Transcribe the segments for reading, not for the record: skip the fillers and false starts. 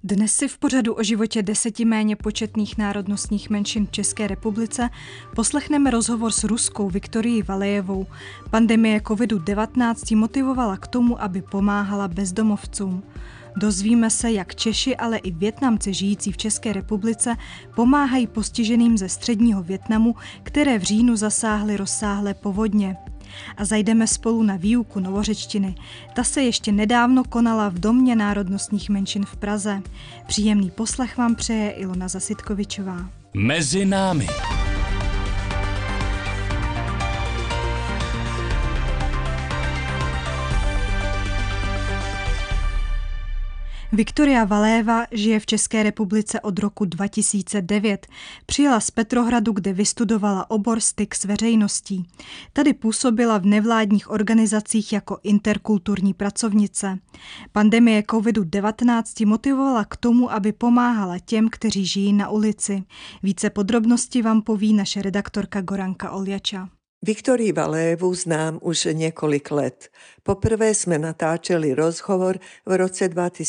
Dnes si v pořadu o životě 10 méně početných národnostních menšin v České republice poslechneme rozhovor s Ruskou Viktorií Valejevou. Pandemie COVID-19 motivovala k tomu, aby pomáhala bezdomovcům. Dozvíme se, jak Češi, ale i Vietnamci žijící v České republice pomáhají postiženým ze středního Vietnamu, které v říjnu zasáhly rozsáhlé povodně. A zajdeme spolu na výuku novořečtiny. Ta se ještě nedávno konala v Domě národnostních menšin v Praze. Příjemný poslech vám přeje Ilona Zasitkovičová. Mezi námi. Viktoria Valejeva žije v České republice od roku 2009. Přijela z Petrohradu, kde vystudovala obor styk s veřejností. Tady působila v nevládních organizacích jako interkulturní pracovnice. Pandemie COVID-19 motivovala k tomu, aby pomáhala těm, kteří žijí na ulici. Více podrobností vám poví naše redaktorka Goranka Oljača. Viktorii Valejevu znám už několik let. Poprvé jsme natáčeli rozhovor v roce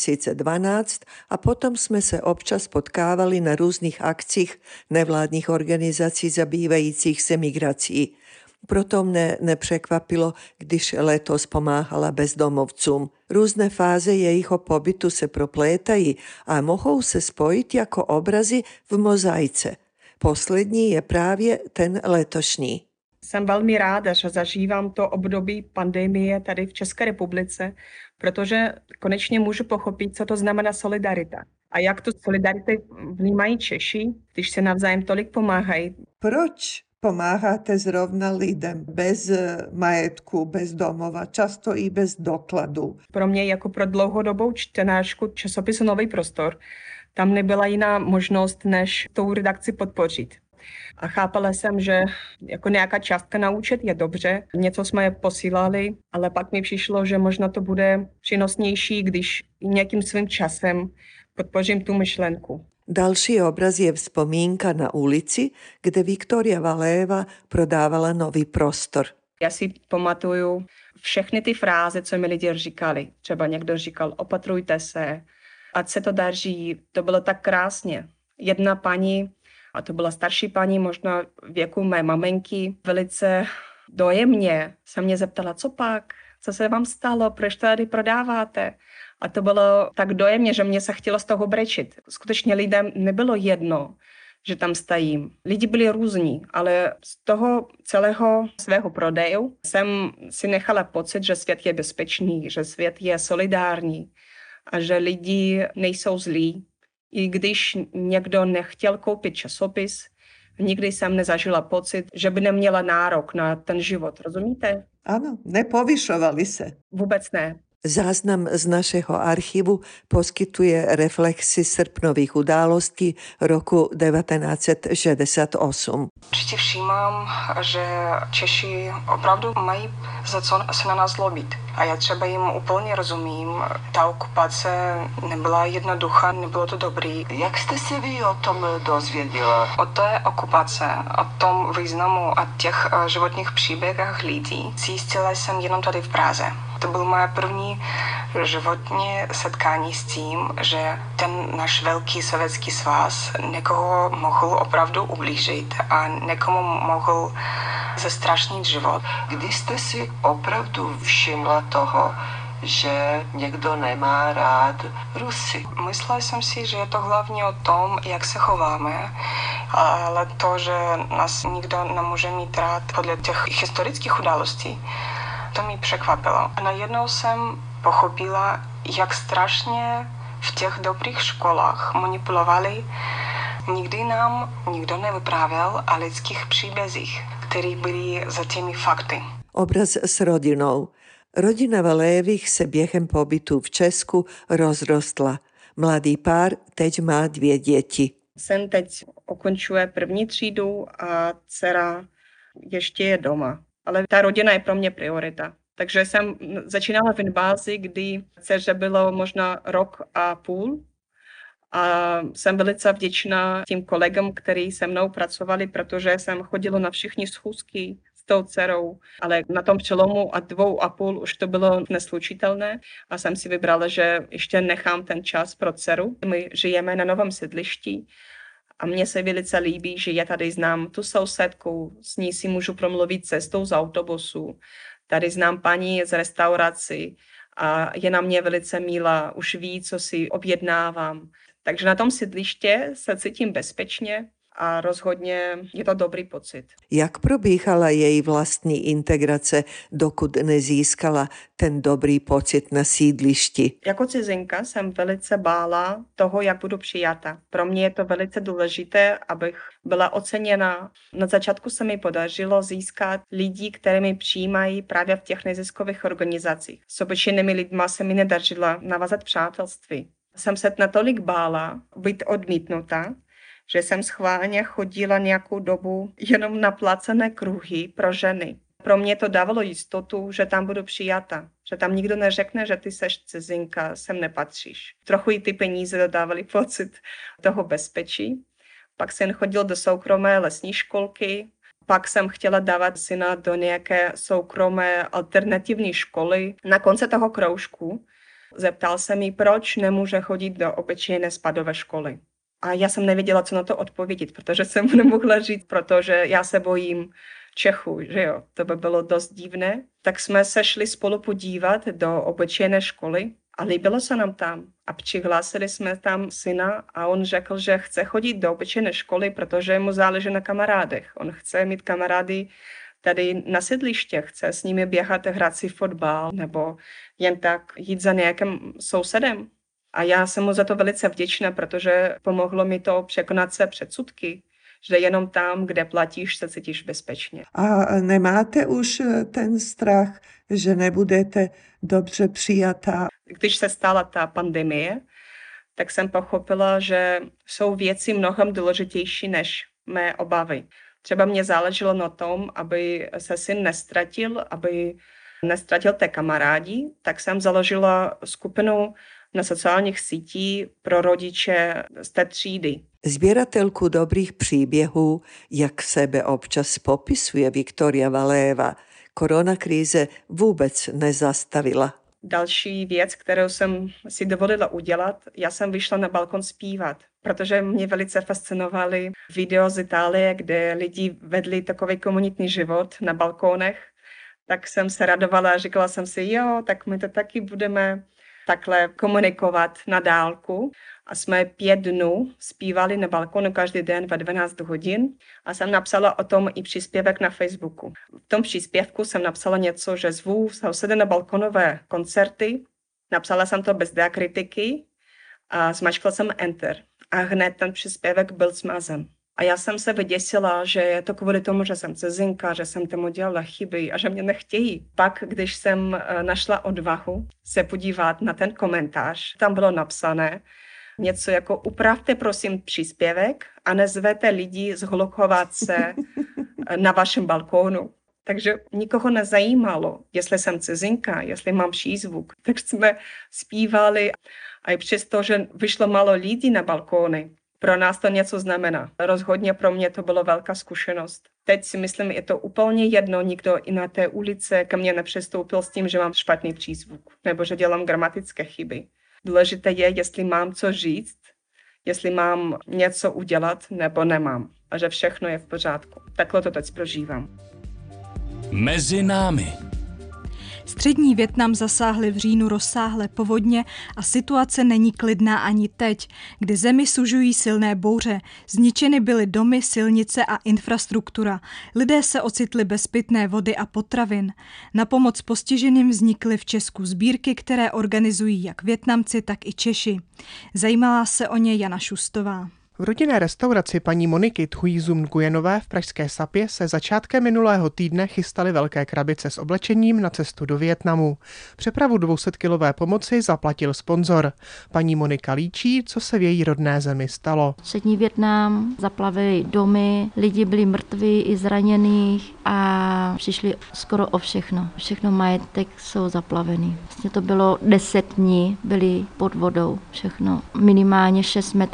2012 a potom jsme se občas potkávali na různých akcích nevládních organizací zabývajících se migrací. Proto mne nepřekvapilo, když letos pomáhala bezdomovcům. Různé fáze jejího pobytu se proplétají a mohou se spojit jako obrazy v mozaice. Poslední je právě ten letošní. Jsem velmi ráda, že zažívám to období pandemie tady v České republice, protože konečně můžu pochopit, co to znamená solidarita. A jak tu solidaritu vnímají Češi, když se navzájem tolik pomáhají. Proč pomáháte zrovna lidem bez majetku, bez domova, často i bez dokladu? Pro mě jako pro dlouhodobou čtenářku časopisu Nový prostor, tam nebyla jiná možnost, než tou redakci podpořit. A chápala jsem, že jako nějaká částka na účet je dobře, něco jsme posílali, ale pak mi přišlo, že možná to bude přínosnější, když nějakým svým časem podpořím tu myšlenku. Další obraz je vzpomínka na ulici, kde Viktoria Valejeva prodávala Nový prostor. Já si pamatuju všechny ty fráze, co mi lidi říkali. Třeba někdo říkal, opatrujte se, ať se to daří. To bylo tak krásně. Jedna paní, a to byla starší paní, možná věku mé maminky, velice dojemně se mě zeptala, co pak, co se vám stalo, proč to tady prodáváte. A to bylo tak dojemně, že mě se chtělo z toho brečit. Skutečně lidem nebylo jedno, že tam stojím. Lidi byli různí, ale z toho celého svého prodeju jsem si nechala pocit, že svět je bezpečný, že svět je solidární a že lidi nejsou zlí. I když někdo nechtěl koupit časopis, nikdy jsem nezažila pocit, že by neměla nárok na ten život. Rozumíte? Ano, nepovyšovali se. Vůbec ne. Záznam z našeho archivu poskytuje reflexy srpnových událostí roku 1968. Určitě všímám, že Češi opravdu mají za co se na nás zlobit. A já třeba jim úplně rozumím. Ta okupace nebyla jednoduchá, nebylo to dobrý. Jak jste se vy o tom dozvěděla? O té okupace, o tom významu a těch životních příběhách lidí zjistila jsem jenom tady v Praze. To byl moje první životní setkání s tím, že ten náš velký sovětský svaz někoho mohl opravdu ublížit a někomu mohl zastrašnit život. Kdy jste si opravdu všimla toho, že někdo nemá rád Rusy? Myslela jsem si, že je to hlavně o tom, jak se chováme, ale to, že nás nikdo nemůže mít rád podle těch historických událostí, to mě překvapilo. A najednou jsem pochopila, jak strašně v těch dobrých školách manipulovali. Nikdy nám nikdo nevyprávěl o lidských příbězích, které byly za těmi fakty. Obraz s rodinou. Rodina Valejevých se během pobytu v Česku rozrostla. Mladý pár teď má 2 děti. Syn teď ukončuje 1. třídu a dcera ještě je doma. Ale ta rodina je pro mě priorita. Takže jsem začínala v invázi, kdy dceře bylo možná 1,5 roku. A jsem velice vděčná tím kolegům, kteří se mnou pracovali, protože jsem chodila na všechny schůzky s s tou dcerou, ale na tom přelomu a 2,5 už to bylo neslučitelné a jsem si vybrala, že ještě nechám ten čas pro dceru. My žijeme na novém sídlišti a mně se velice líbí, že já tady znám tu sousedku, s ní si můžu promluvit cestou z autobusu. Tady znám paní z restauraci a je na mě velice milá, už ví, co si objednávám. Takže na tom sídliště se cítím bezpečně a rozhodně je to dobrý pocit. Jak probíhala její vlastní integrace, dokud nezískala ten dobrý pocit na sídlišti? Jako cizinka jsem velice bála toho, jak budu přijata. Pro mě je to velice důležité, abych byla oceněna. Na začátku se mi podařilo získat lidi, které mi přijímají právě v těch neziskových organizacích. S obyčejnými lidma se mi nedařilo navázat přátelství. Jsem se natolik bála být odmítnuta, že jsem schválně chodila nějakou dobu jenom na placené kruhy pro ženy. Pro mě to dávalo jistotu, že tam budu přijata, že tam nikdo neřekne, že ty seš cizinka, sem nepatříš. Trochu i ty peníze dodávaly pocit toho bezpečí. Pak jsem chodil do soukromé lesní školky, pak jsem chtěla dávat syna do nějaké soukromé alternativní školy. Na konci toho kroužku zeptal se mi, proč nemůže chodit do obyčejné spadové školy. A já jsem nevěděla, co na to odpovědět, protože jsem nemohla říct, protože já se bojím Čechů, že jo, to by bylo dost divné. Tak jsme se šli spolu podívat do obyčejné školy a líbilo se nám tam. A přihlásili jsme tam syna a on řekl, že chce chodit do obyčejné školy, protože mu záleží na kamarádech. On chce mít kamarády tady na sídliště, chce s nimi běhat, hrát si fotbal nebo jen tak jít za nějakým sousedem. A já jsem mu za to velice vděčná, protože pomohlo mi to překonat se předsudky, že jenom tam, kde platíš, se cítíš bezpečně. A nemáte už ten strach, že nebudete dobře přijatá? Když se stala ta pandemie, tak jsem pochopila, že jsou věci mnohem důležitější než mé obavy. Třeba mě záleželo na tom, aby se syn nestratil, aby nestratil té kamarádi, tak jsem založila skupinu na sociálních sítích pro rodiče z té třídy. Zbieratelku dobrých příběhů, jak sebe občas popisuje Viktoria Valeva, koronakríze vůbec nezastavila. Další věc, kterou jsem si dovolila udělat, já jsem vyšla na balkon zpívat, protože mě velice fascinovaly video z Itálie, kde lidi vedli takový komunitní život na balkónech. Tak jsem se radovala a říkala jsem si, jo, tak my to taky budeme takhle komunikovat na dálku. A jsme 5 dnů zpívali na balkonu každý den ve 12 hodin a jsem napsala o tom i příspěvek na Facebooku. V tom příspěvku jsem napsala něco, že zvu sousedy na balkonové koncerty. Napsala jsem to bez diakritiky a zmačkla jsem Enter. A hned ten příspěvek byl smazán. A já jsem se vyděsila, že je to kvůli tomu, že jsem cizinka, že jsem tomu dělala chyby a že mě nechtějí. Pak, když jsem našla odvahu se podívat na ten komentář, tam bylo napsané něco jako upravte prosím příspěvek a nezvete lidi zhlukovat se na vašem balkónu. Takže nikoho nezajímalo, jestli jsem cizinka, jestli mám přízvuk. Tak jsme zpívali a i přesto, že vyšlo málo lidí na balkóny, pro nás to něco znamená. Rozhodně pro mě to bylo velká zkušenost. Teď si myslím, je to úplně jedno, nikdo i na té ulici ke mně nepřistoupil s tím, že mám špatný přízvuk nebo že dělám gramatické chyby. Důležité je, jestli mám co říct, jestli mám něco udělat nebo nemám. A že všechno je v pořádku. Takhle to teď prožívám. Mezi námi. Střední Vietnam zasáhly v říjnu rozsáhlé povodně a situace není klidná ani teď, kdy zemi sužují silné bouře. Zničeny byly domy, silnice a infrastruktura. Lidé se ocitli bez pitné vody a potravin. Na pomoc postiženým vznikly v Česku sbírky, které organizují jak Vietnamci, tak i Češi. Zajímala se o ně Jana Šustová. V rodinné restauraci paní Moniky Thuy Zum Nguyenové v pražské Sapě se začátkem minulého týdne chystaly velké krabice s oblečením na cestu do Vietnamu. Přepravu 200kilové pomoci zaplatil sponzor. Paní Monika líčí, co se v její rodné zemi stalo. Střední Vietnam zaplavili domy, lidi byli mrtví i zraněných a přišli skoro o všechno. Všechno majetek jsou zaplavený. To bylo 10 dní, byli pod vodou všechno. Minimálně 6 metrů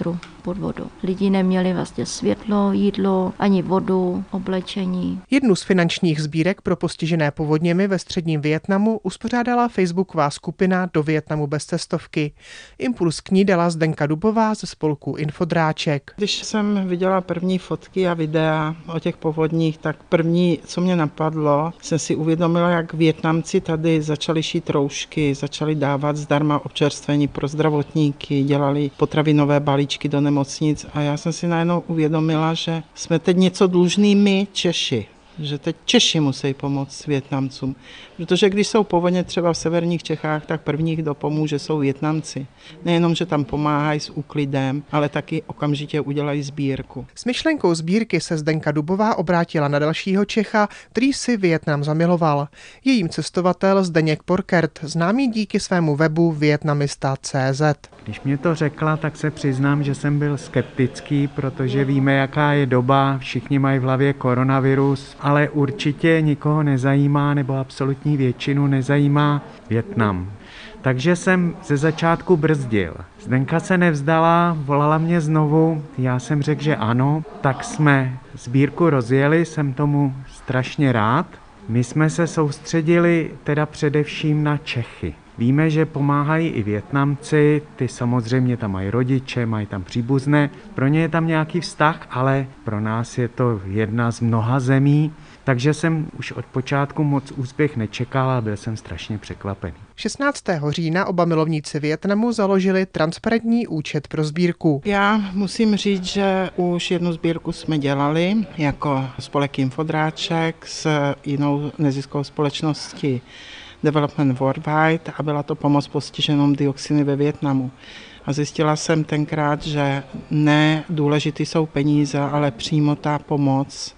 pod vodou. Lidi neměli vlastně světlo, jídlo, ani vodu, oblečení. Jednu z finančních sbírek pro postižené povodněmi ve středním Vietnamu uspořádala facebooková skupina Do Vietnamu bez cestovky. Impuls k ní dala Zdenka Dubová ze spolku Infodráček. Když jsem viděla první fotky a videa o těch povodních, tak první, co mě napadlo, jsem si uvědomila, jak Vietnamci tady začali šít roušky, začali dávat zdarma občerstvení pro zdravotníky, dělali potravinové balíčky do nemocnic a já jsem si najednou uvědomila, že jsme teď něco dlužní my, Češi. Že teď Češi musí pomoct Vietnamcům. Protože když jsou povodně třeba v severních Čechách, tak první, kdo pomůže, jsou Vietnamci. Nejenom, že tam pomáhají s úklidem, ale taky okamžitě udělají sbírku. S myšlenkou sbírky se Zdenka Dubová obrátila na dalšího Čecha, který si Vietnam zamiloval. Je jím cestovatel Zdeněk Porkert, známý díky svému webu vietnamista.cz. Když mě to řekla, tak se přiznám, že jsem byl skeptický, protože víme, jaká je doba, všichni mají v hlavě koronavirus, ale určitě nikoho nezajímá, nebo absolutní většinu nezajímá Vietnam. Takže jsem ze začátku brzdil. Zdenka se nevzdala, volala mě znovu, já jsem řekl, že ano, tak jsme sbírku rozjeli, jsem tomu strašně rád. My jsme se soustředili teda především na Čechy. Víme, že pomáhají i Vietnamci, ty samozřejmě tam mají rodiče, mají tam příbuzné, pro ně je tam nějaký vztah, ale pro nás je to jedna z mnoha zemí, takže jsem už od počátku moc úspěch nečekal a byl jsem strašně překvapený. 16. října oba milovníci Vietnamu založili transparentní účet pro sbírku. Já musím říct, že už jednu sbírku jsme dělali jako spolek Infodráček s jinou neziskovou společností Development Worldwide a byla to pomoc postiženým dioxiny ve Vietnamu. A zjistila jsem tenkrát, že ne důležitý jsou peníze, ale přímo ta pomoc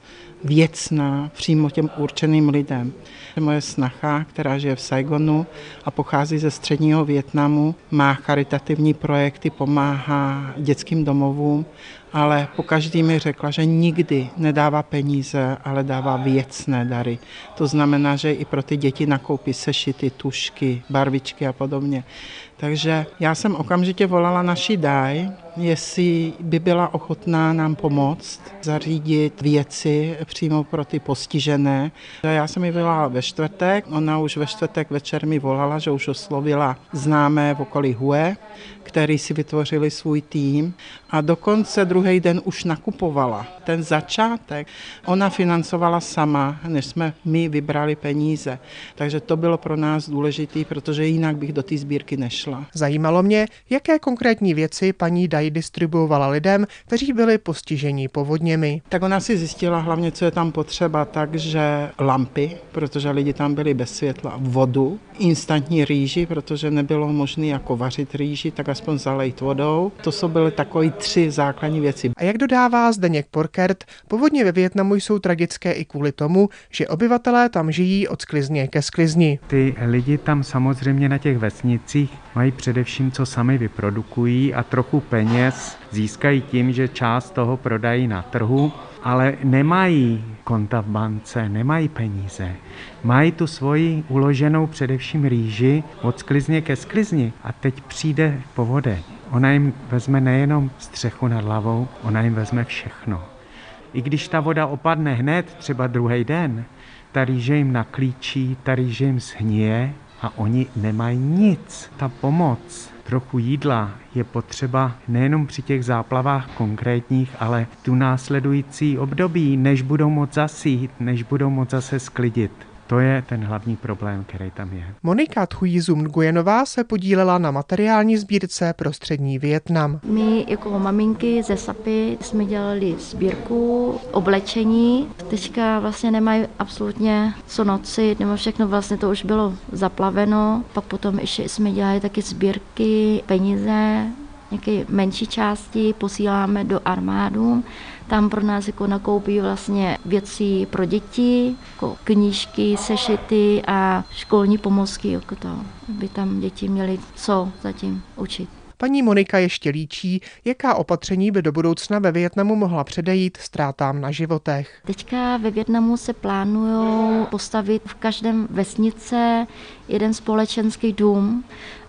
věcná, přímo těm určeným lidem. Moje snacha, která žije v Saigonu a pochází ze středního Vietnamu, má charitativní projekty, pomáhá dětským domovům, ale pokaždý mi řekla, že nikdy nedává peníze, ale dává věcné dary. To znamená, že i pro ty děti nakoupí sešity, tušky, barvičky a podobně. Takže já jsem okamžitě volala naši Daj, jestli by byla ochotná nám pomoct zařídit věci přímo pro ty postižené. Já jsem ji volala ve čtvrtek, ona už ve čtvrtek večer mi volala, že už oslovila známé v okolí Hue, který si vytvořili svůj tým a dokonce druhý den už nakupovala. Ten začátek ona financovala sama, než jsme my vybrali peníze. Takže to bylo pro nás důležité, protože jinak bych do té sbírky nešla. Zajímalo mě, jaké konkrétní věci paní Daj distribuovala lidem, kteří byli postiženi povodněmi. Tak ona si zjistila hlavně, co je tam potřeba, takže lampy, protože lidi tam byli bez světla, vodu, instantní rýži, protože nebylo možné jako vařit rýži, tak aspoň zalejt vodou. To jsou byly takové 3 základní věci. A jak dodává Zdeněk Porkert, povodně ve Vietnamu jsou tragické i kvůli tomu, že obyvatelé tam žijí od sklizně ke sklizni. Ty lidi tam samozřejmě na těch vesnicích mají především, co sami vyprodukují a trochu peněz získají tím, že část toho prodají na trhu, ale nemají konta v bance, nemají peníze. Mají tu svoji uloženou především rýži od sklizně ke sklizni a teď přijde povodeň. Ona jim vezme nejenom střechu nad hlavou, ona jim vezme všechno. I když ta voda opadne hned, třeba druhý den, ta rýže jim naklíčí, ta rýže jim zhnije a oni nemají nic. Ta pomoc, trochu jídla je potřeba nejenom při těch záplavách konkrétních, ale tu následující období, než budou moct zasít, než budou moct zase sklidit. To je ten hlavní problém, který tam je. Monika Thuizum Nguyenová se podílela na materiální sbírce pro střední Vietnam. My jako maminky ze Sapy jsme dělali sbírku oblečení. Teďka vlastně nemají absolutně co nosit, nebo všechno vlastně to už bylo zaplaveno. Pak potom ještě jsme dělali taky sbírky, peníze, nějaké menší části posíláme do armádu. Tam pro nás jako nakoupí vlastně věci pro děti, jako knížky, sešity a školní pomůcky, jako to, aby tam děti měly co zatím učit. Paní Monika ještě líčí, jaká opatření by do budoucna ve Vietnamu mohla předejít ztrátám na životech. Teďka ve Vietnamu se plánují postavit v každém vesnice jeden společenský dům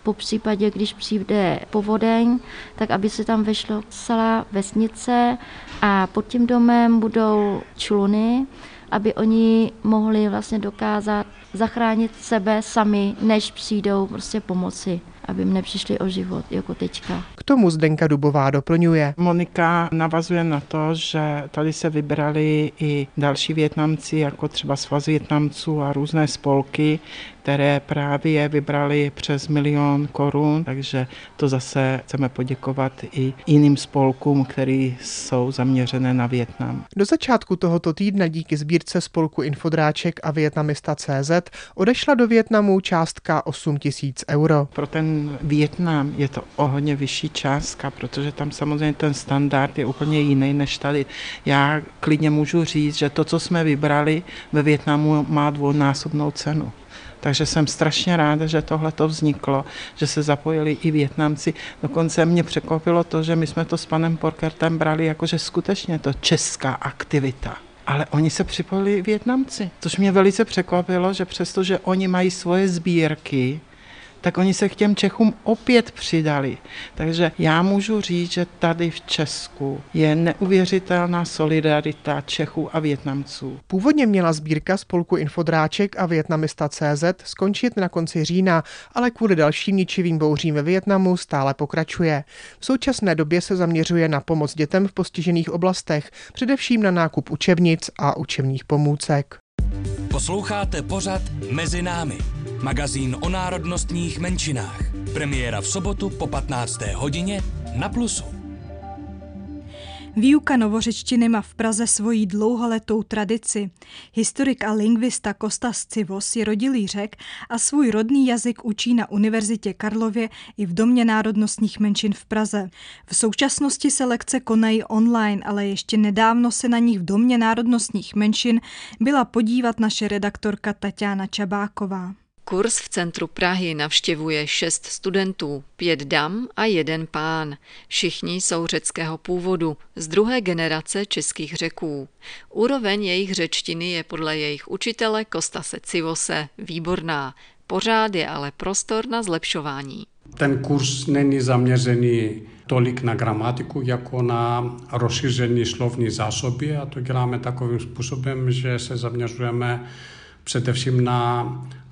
Po případě, když přijde povodeň, tak aby se tam vešlo celá vesnice a pod tím domem budou čluny, aby oni mohli vlastně dokázat zachránit sebe sami, než přijdou prostě pomoci, aby jim nepřišli o život, jako teďka. K tomu Zdenka Dubová doplňuje. Monika navazuje na to, že tady se vybrali i další Vietnamci, jako třeba Svaz Vietnamců a různé spolky, které právě vybrali přes 1 000 000 korun, takže to zase chceme poděkovat i jiným spolkům, které jsou zaměřené na Vietnam. Do začátku tohoto týdne díky sbírce spolku Infodráček a Vietnamista.cz odešla do Vietnamu částka 8 000 euro. Pro ten Vietnam je to o hodně vyšší částka, protože tam samozřejmě ten standard je úplně jiný než tady. Já klidně můžu říct, že to, co jsme vybrali ve Vietnamu, má 2násobnou cenu. Takže jsem strašně ráda, že tohle to vzniklo, že se zapojili i Vietnamci. Dokonce mě překvapilo to, že my jsme to s panem Porkertem brali jako, že skutečně to česká aktivita. Ale oni se připojili Vietnamci, což mě velice překvapilo, že přestože oni mají svoje sbírky, tak oni se k těm Čechům opět přidali. Takže já můžu říct, že tady v Česku je neuvěřitelná solidarita Čechů a Vietnamců. Původně měla sbírka spolku Infodráček a Vietnamista.cz skončit na konci října, ale kvůli dalším ničivým bouřím ve Vietnamu stále pokračuje. V současné době se zaměřuje na pomoc dětem v postižených oblastech, především na nákup učebnic a učebních pomůcek. Posloucháte pořad Mezi námi. Magazín o národnostních menšinách. Premiéra v sobotu po 15. hodině na Plusu. Výuka novořečtiny má v Praze svoji dlouholetou tradici. Historik a lingvista Kostas Civos je rodilý Řek a svůj rodný jazyk učí na Univerzitě Karlově i v Domě národnostních menšin v Praze. V současnosti se lekce konají online, ale ještě nedávno se na nich v Domě národnostních menšin byla podívat naše redaktorka Tatiana Čabáková. Kurs v centru Prahy navštěvuje 6 studentů, 5 dam a 1 pán. Všichni jsou řeckého původu, z druhé generace českých Řeků. Úroveň jejich řečtiny je podle jejich učitele Kostase Civose výborná. Pořád je ale prostor na zlepšování. Ten kurz není zaměřený tolik na gramatiku, jako na rozšíření slovní zásoby, a to děláme takovým způsobem, že se zaměřujeme především na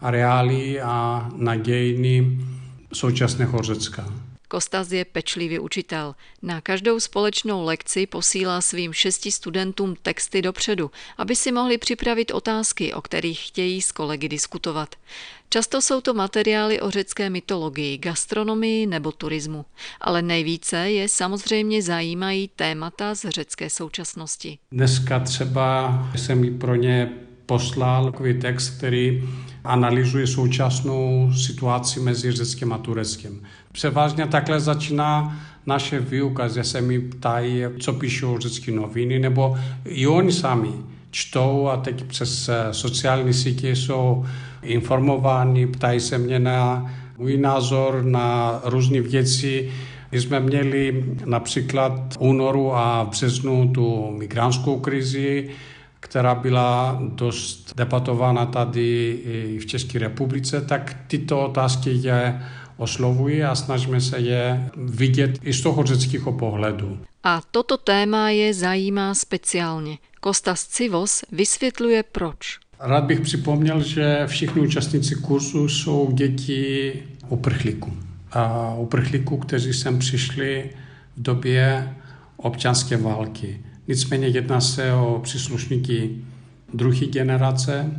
areály a na dějiny současného Řecka. Kostas je pečlivý učitel. Na každou společnou lekci posílá svým 6 studentům texty dopředu, aby si mohli připravit otázky, o kterých chtějí s kolegy diskutovat. Často jsou to materiály o řecké mytologii, gastronomii nebo turismu, ale nejvíce je samozřejmě zajímají témata z řecké současnosti. Dneska třeba jsem i pro ně poslal takový text, který analyzuje současnou situaci mezi Řeckem a Tureckem. Převážně takhle začíná naše výuka, že se mi ptají, co píšou řecké noviny, nebo i oni sami čtou a teď přes sociální sítě jsou informováni, ptají se mě na můj názor na různé věci. My jsme měli například v únoru a v březnu tu migrantskou krizi, která byla dost debatována tady i v České republice, tak tyto otázky je oslovují a snažíme se je vidět i z toho řeckého pohledu. A toto téma je zajímá speciálně. Kostas Civos vysvětluje proč. Rád bych připomněl, že všichni účastníci kurzu jsou děti uprchlíků. A uprchlíků, kteří sem přišli v době občanské války. Nicméně jedná se o příslušníky druhé generace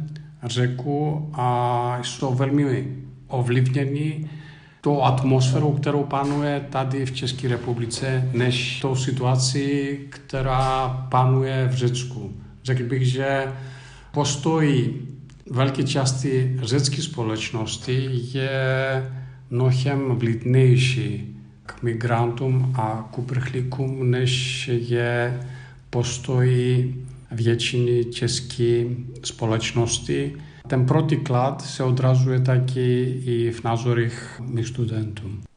Řeků a jsou velmi ovlivněni tou atmosférou, kterou panuje tady v České republice, než tou situací, která panuje v Řecku. Řekl bych, že postoj velké části řecké společnosti je mnohem vlídnější k migrantům a k uprchlíkům, než je postoj většiny české společnosti. Ten protiklad se odrazuje taky i v názorech mých studentů.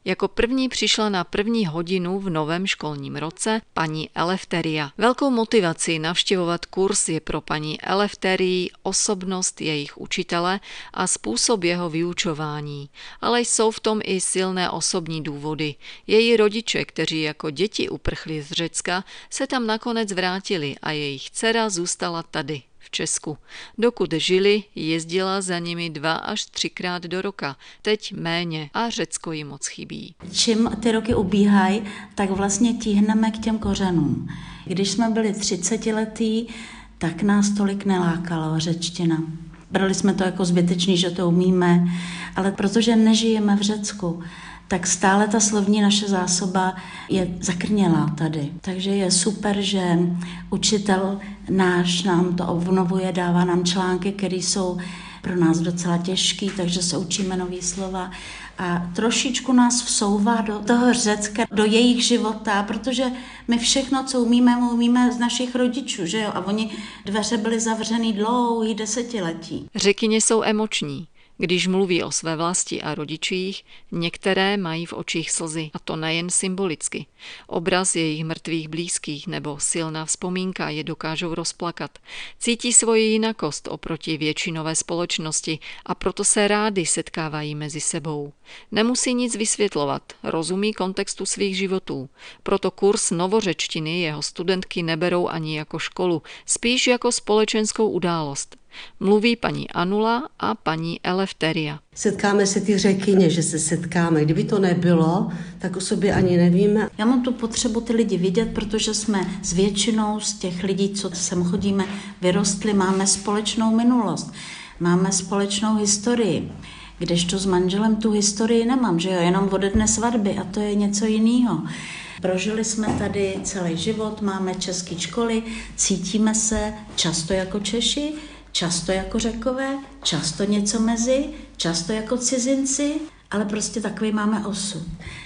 Jako první přišla na 1. hodinu v novém školním roce paní Eleftheria. Velkou motivací navštěvovat kurz je pro paní Eleftherii osobnost jejich učitele a způsob jeho vyučování. Ale jsou v tom i silné osobní důvody. Její rodiče, kteří jako děti uprchli z Řecka, se tam nakonec vrátili a jejich dcera zůstala tady, v Česku. Dokud žili, jezdila za nimi 2 až 3krát do roka. Teď méně a Řecko jim moc chybí. Čím ty roky ubíhají, tak vlastně tíhneme k těm kořenům. Když jsme byli 30letí, tak nás tolik nelákala řečtina. Brali jsme to jako zbytečný, že to umíme, ale protože nežijeme v Řecku, tak stále ta slovní naše zásoba je zakrnělá tady. Takže je super, že učitel náš nám to obnovuje, dává nám články, které jsou pro nás docela těžký, takže se učíme nový slova a trošičku nás vsouvá do toho Řecka, do jejich života, protože my všechno, co umíme z našich rodičů, že jo? A oni dveře byly zavřený dlouhý 10letí. Řekyně jsou emoční. Když mluví o své vlasti a rodičích, některé mají v očích slzy, a to nejen symbolicky. Obraz jejich mrtvých blízkých nebo silná vzpomínka je dokážou rozplakat. Cítí svoji jinakost oproti většinové společnosti a proto se rádi setkávají mezi sebou. Nemusí nic vysvětlovat, rozumí kontextu svých životů. Proto kurz novořečtiny jeho studentky neberou ani jako školu, spíš jako společenskou událost. Mluví paní Anula a paní Eleftheria. Setkáme se ty řekyně, že se setkáme. Kdyby to nebylo, tak o sobě ani nevíme. Já mám tu potřebu ty lidi vidět, protože jsme s většinou z těch lidí, co sem chodíme, vyrostli, máme společnou minulost, máme společnou historii. Kdežto s manželem tu historii nemám, že jo, jenom ode dne svatby a to je něco jiného. Prožili jsme tady celý život, máme české školy, cítíme se často jako Češi, často jako Řekové, často něco mezi, často jako cizinci, ale prostě takový máme osud.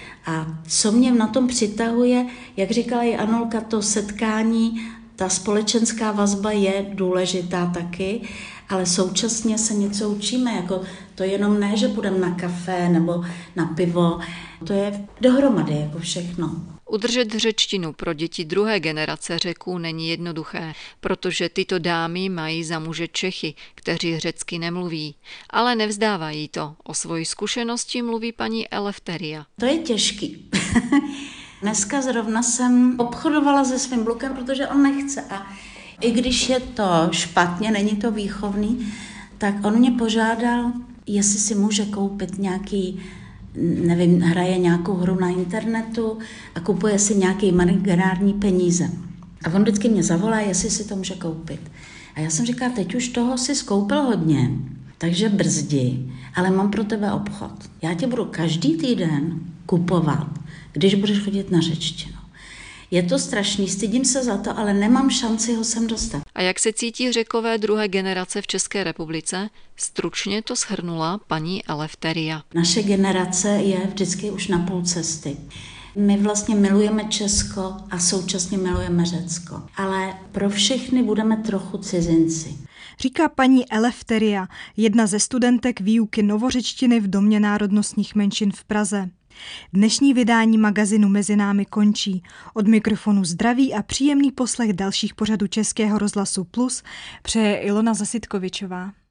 A co mě na tom přitahuje, jak říkala i Anulka, to setkání, ta společenská vazba je důležitá taky, ale současně se něco učíme, jako to jenom ne, že půjdeme na kafe nebo na pivo, to je dohromady jako všechno. Udržet řečtinu pro děti druhé generace Řeků není jednoduché, protože tyto dámy mají za muže Čechy, kteří řecky nemluví, ale nevzdávají to. O svoji zkušenosti mluví paní Eleftheria. To je těžký. Dneska zrovna jsem obchodovala se svým klukem, protože on nechce a i když je to špatně, není to výchovný, tak on mě požádal, jestli si může koupit nějaký, nevím, hraje nějakou hru na internetu a kupuje si nějaké imaginární peníze. A on vždycky mě zavolá, jestli si to může koupit. A já jsem říkala, teď už toho si skoupil hodně, takže brzdi, ale mám pro tebe obchod. Já tě budu každý týden kupovat, když budeš chodit na řečtinu. Je to strašný, stydím se za to, ale nemám šanci ho sem dostat. A jak se cítí Řekové druhé generace v České republice? Stručně to shrnula paní Eleftheria. Naše generace je vždycky už na půl cesty. My vlastně milujeme Česko a současně milujeme Řecko. Ale pro všechny budeme trochu cizinci. Říká paní Eleftheria, jedna ze studentek výuky novořečtiny v Domě národnostních menšin v Praze. Dnešní vydání magazínu Mezi námi končí. Od mikrofonu zdraví a příjemný poslech dalších pořadů Českého rozhlasu Plus přeje Ilona Zasitkovičová.